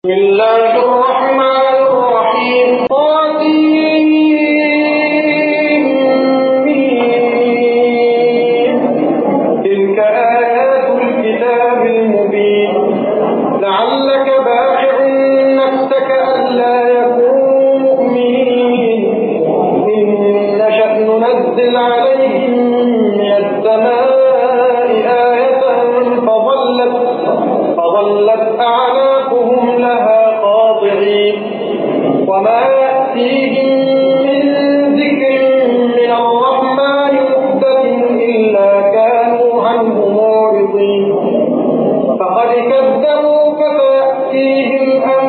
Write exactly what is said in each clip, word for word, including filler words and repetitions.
بسم الله الرحمن الرحيم تلك آيات الكتاب المبين لعلك باخع نفسك ألا يكونوا مؤمنين إن نشأ ننزل عليهم من السماء آية فظلت فظلت أعناقهم لها خاضعين وما يأتيهم من ذكر من الرحمن محدث إلا كانوا عنه معرضين فقد كذبوا فسيأتيهم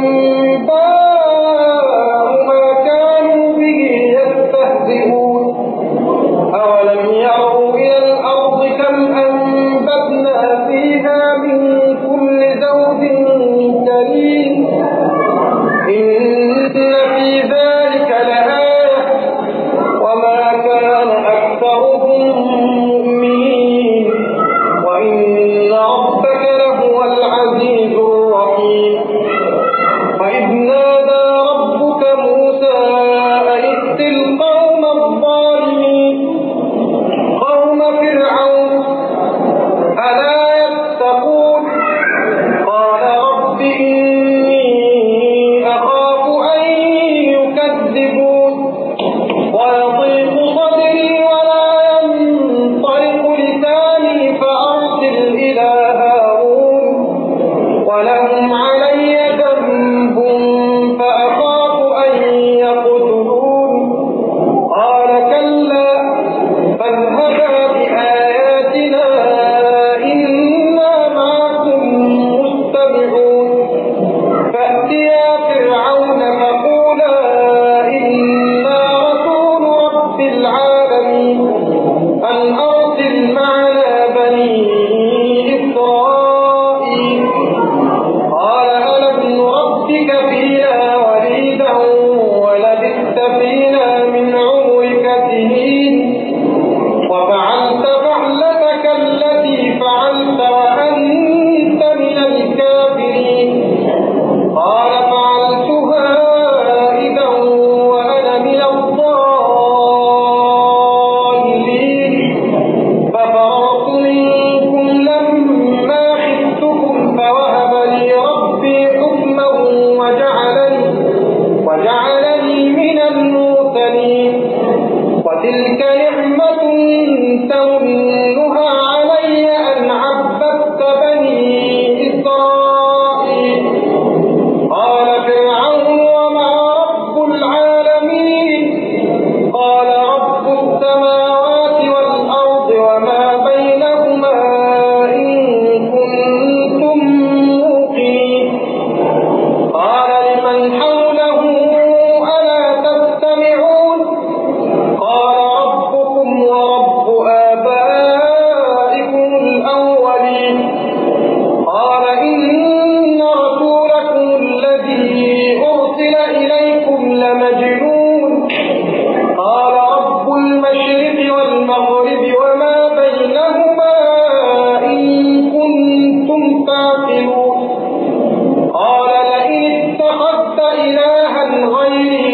أنباء ما كانوا به يستهزئون أولم يروا إلى الأرض كم أنبتنا فيها من كل زوج كريم إن في ذلك لآية وما كان أكثرهم مؤمنين وإن ربك لهو العزيز الرحيم وإذ نادى ربك موسى أن ائت القوم الظالمين قوم فرعون ألا يتقون قال رب إني أخاف أن يكذبون ويضيق صدري ولا ينطلق لساني فأرسل إلى هارون ولهم علي ذنب فأخاف أن يقتلون قال كلا فاذهبا بآياتنا إنا معكم مستمعون فأتيا فرعون فقولا إنا رسول رب العالمين أن أرسل معنا بني إسرائيل قال ألم نربك فينا وليدا ولبثت فينا من عمرك سنين وفعلت فعلتك التي فعلت وأنت من الكافرين قال فعلتها إذا وأنا من الضالين ففررت منكم لما خفتكم فوهب لي ربي حكما وجعلني وجعلني من المرسلين وتلك نعمة تمنها علي أن عبدت بني إسرائيل قال فرعون وما رب العالمين قال رب السماوات والأرض وما بينهما إن كنتم موقنين قال لمن حوله ألا تستمعون قال ربكم ورب آبائكم الأولين قال إن رسولكم الذي أرسل إليكم لمجنون قال رب المشرق والمغرب وما بينهما إن كنتم تعقلون قال لئن اتخذت إلها غيري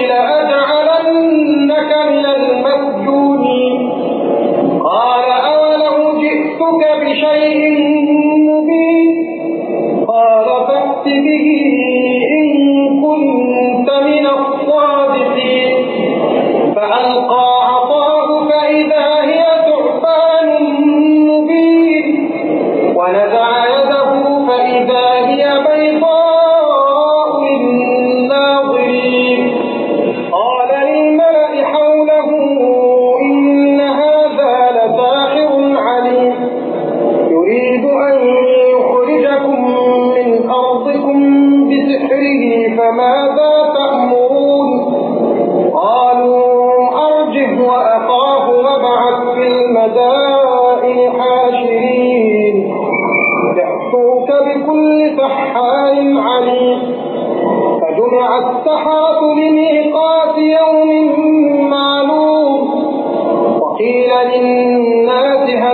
لأجعلنك من المسجونين قال أولو جئتك بشيء مبين قال فأت به إن كنت من الصادقين فألقى عصاه فإذا هي ثعبان مبين ونزع يده فإذا هي بيضاء للناظرين قال للملأ حوله إن هذا لساحر عليم يريد أن يخرجكم من أرضكم بسحره فماذا تأمرون قالوا أرجه وأخاه وابعث في المدائن حاشرين يأتوك بكل سحار عليم فجمع السحرة لميقات يوم معلوم وقيل للناس هل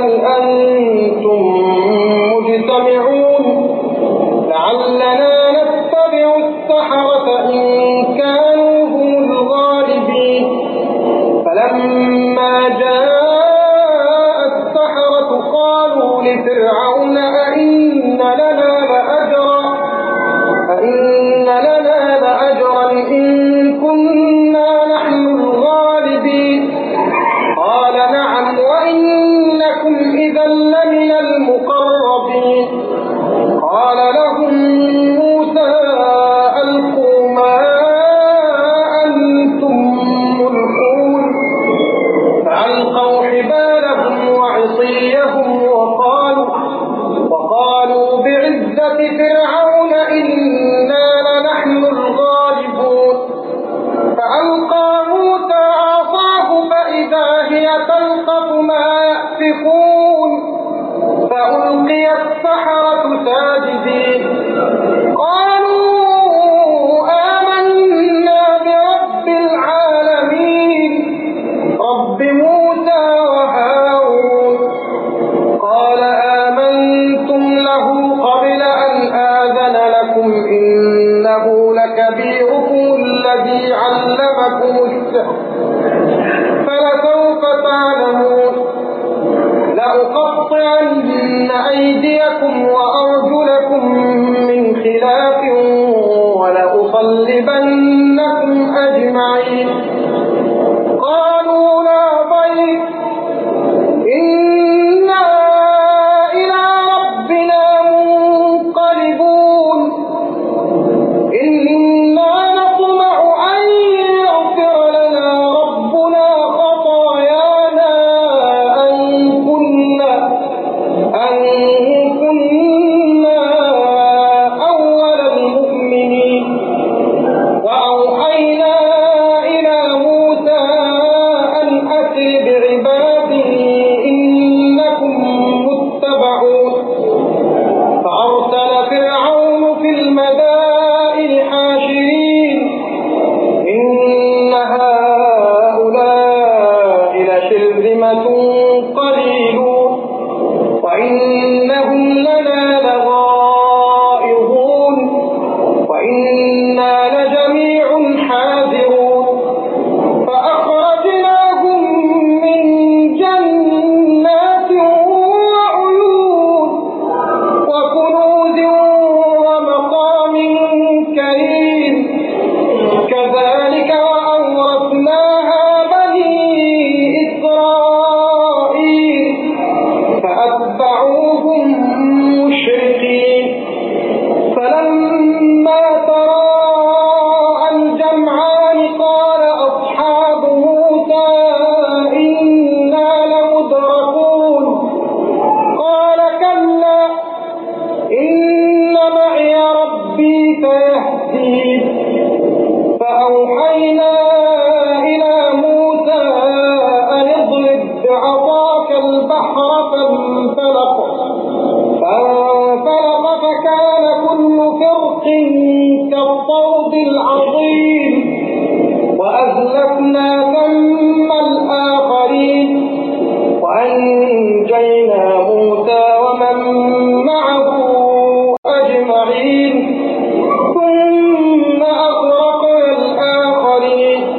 أنتم مجتمعون لعلنا نتبع إنا نطمع أن يغفر لنا ربنا خطايانا أن كنا أن كنا أول المؤمنين وأوحينا إلى موسى أن أسر بعبادي إنكم متبعون فأرسل فرعون في المدائن حاشرين إن هؤلاء لشرذمة قليلون وإنهم لنا لغائظون وإنا لجميع حاذرون فأخرجناهم من جنات وعيون وكنوز ومقام كريم كذلك وأورثناها بني إسرائيل فأتبعوهم مشرقين فلما تراءى الجمعان قال أصحاب موسى إنا لمدركون قال كلا إن معي ربي سيهدين فأوحينا إلى موسى أن اضرب بعصاك البحر فانفلق فانفلق فكان كل فرق كالطود العظيم وأزلفنا ثم الآخرين وأنجينا موسى ومن معه أجمعين ثم أغرقنا الآخرين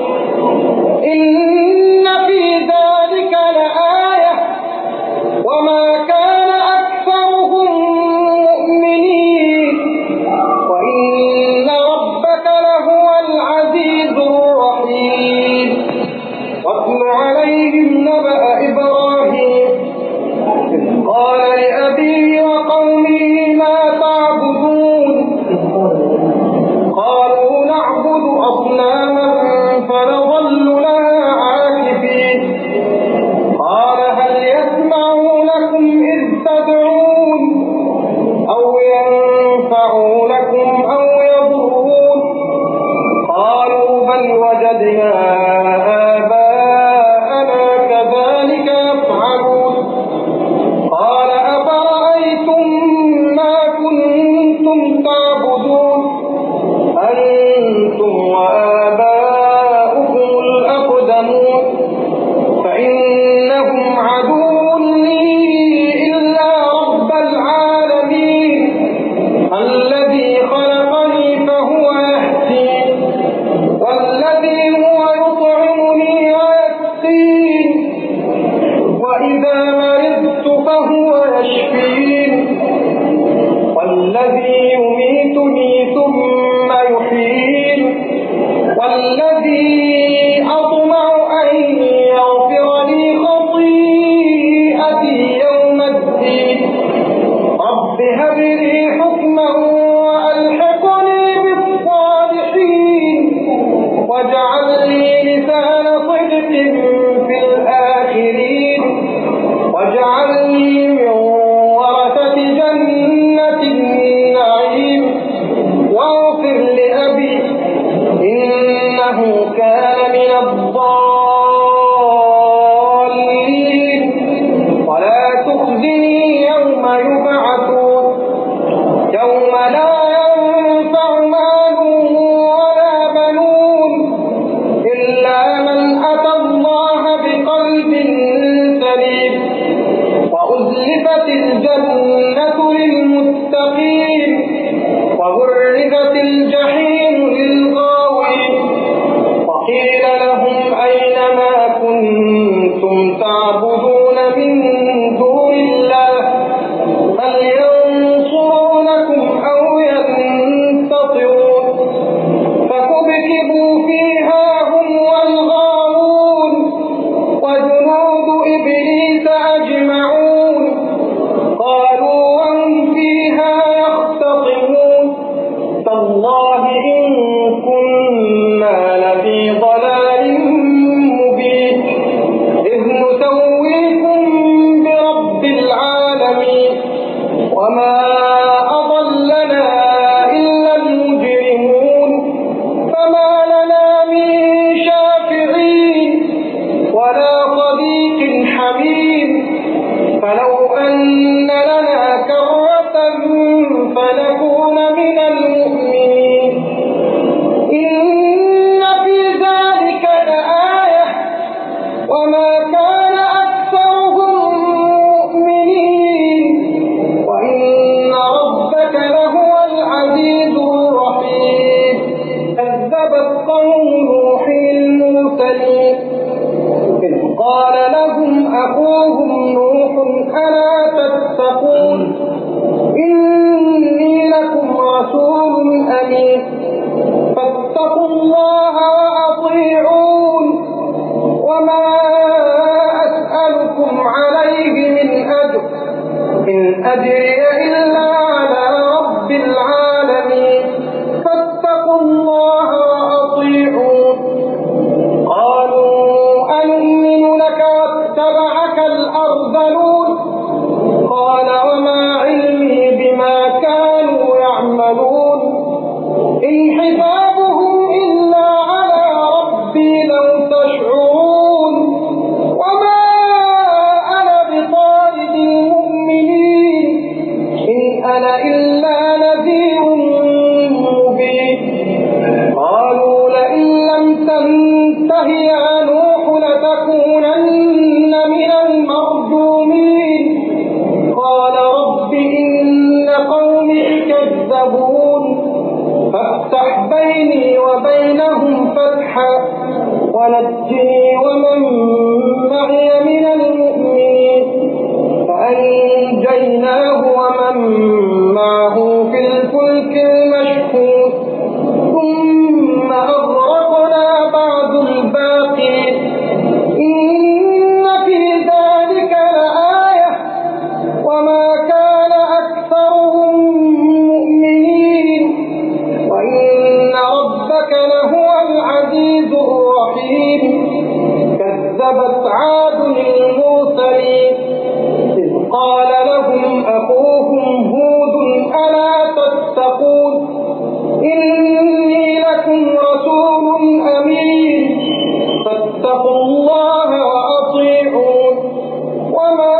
أخوهم نوح ألا تتقون إني لكم رسول أمين فاتقوا الله وأطيعون وما أسألكم عليه من أجر إن أجري إلا على رب العالمين فاتقوا الله وأطيعون قالوا أنؤمن لك واتبعك الأرذلون قال وما علمي بما كانوا يعملون إن حسابهم إلا على ربي لو تشعرون وما أنا بطارد المؤمنين إن أنا إلا نذير مبين قالوا لئن لم تنته يا نوح لتكونن من المرجومين قال رب إن قومي كذبون فافتح بيني وبينهم فتحا ونجني ومن معي من المؤمنين فأنجيناه ومن معه في الفلك المشحون ثم أغرقنا بعد الباقين إن في ذلك لآية وما كان أكثرهم مؤمنين وإن ربك لهو العزيز الرحيم كذبت عاد المرسلين إذ قال لهم أخوهم هود ألا تتقون إني لكم رسول أمين فاتقوا الله وأطيعون وما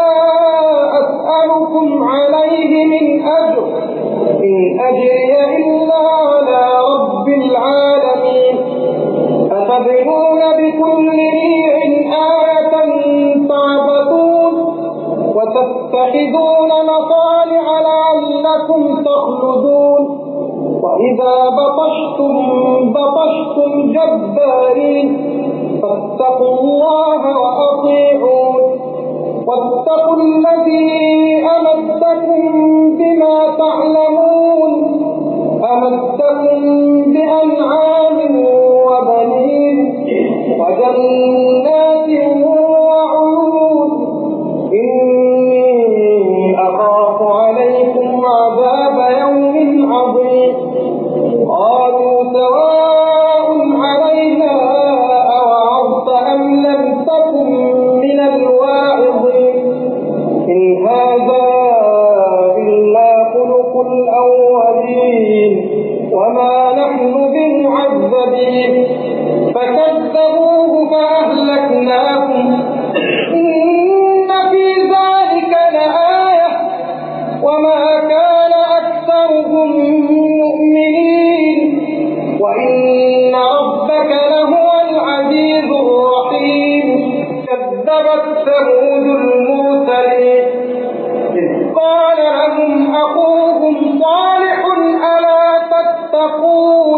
أسألكم عليه من أجر إن أجري إلا على رب العالمين أتبنون بكل ريع آية تعبثون وتتخذون مصانع لعلكم تخلدون وإذا بطشتم بطشتم جبارين فاتقوا الله وأطيعون واتقوا الذي أمدكم بما تعلمون أمدكم بأنعام وبنين وجنات وعيون إني أخاف عليكم عذاب يوم عظيم قالوا سواء علينا أوعظت أم لم تكن من الواعظين إن هذا إلا خلق الأولين وما نحن بمعذبين فكذبوه فأهلكناهم إن في ذلك لآية وما كان أكثرهم مؤمنين وإن ربك لهو العزيز الرحيم كذبت ثمود المرسلين إذ قال لهم أخوهم صالح ألا تتقون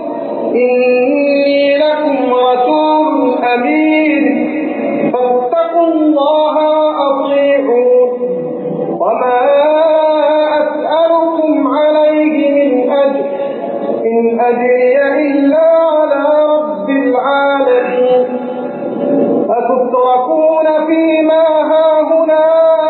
إني لكم رسول أمين فاتقوا الله وأطيعون وما أسألكم عليه من أجر إن أجري إلا على رب العالمين أتتركون فيما هاهنا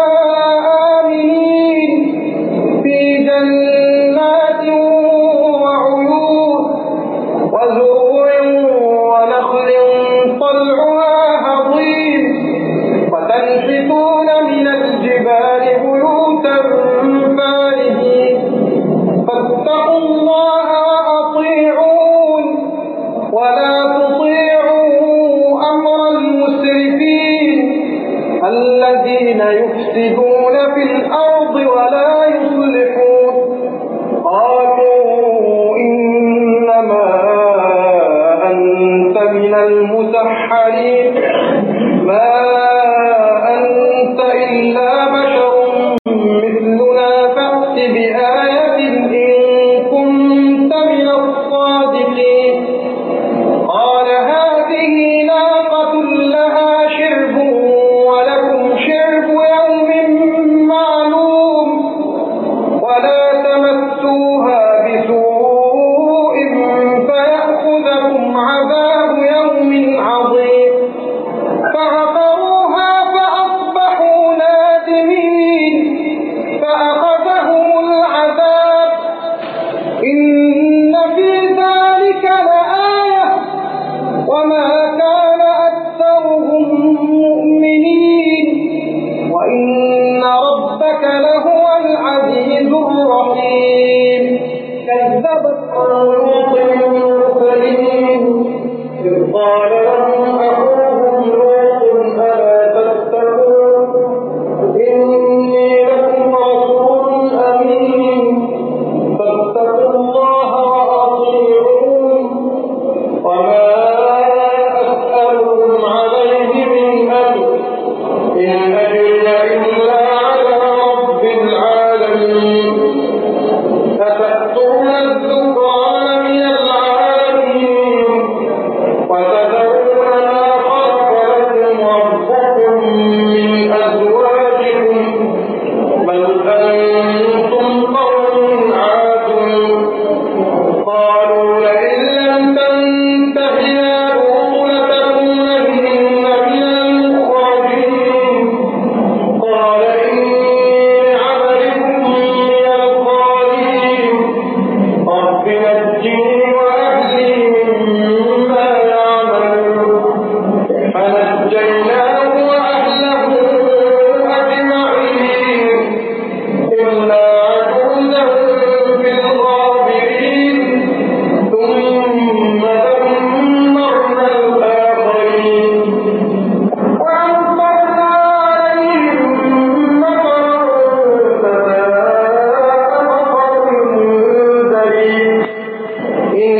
آمنين في جنات وعيون وزروع ونخل طلعها هضيم وتنحتون من الجبال بيوتا فارهين فاتقوا الله وأطيعون ولا تطيعوا أمر المسرفين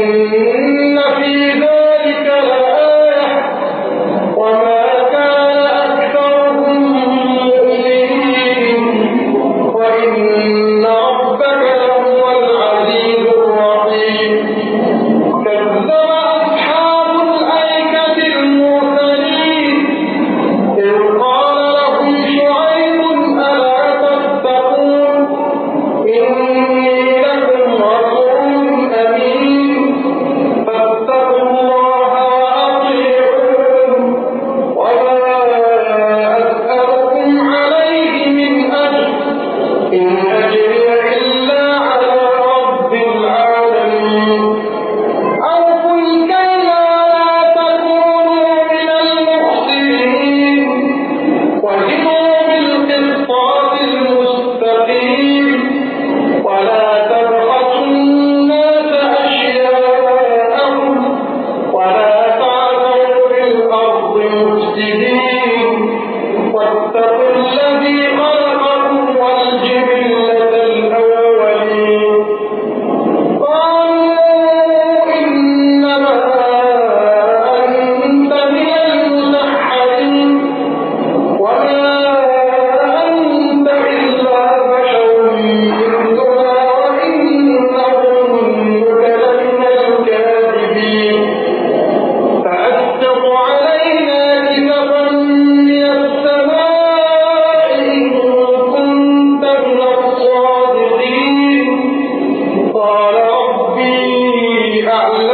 قال ربي أعلم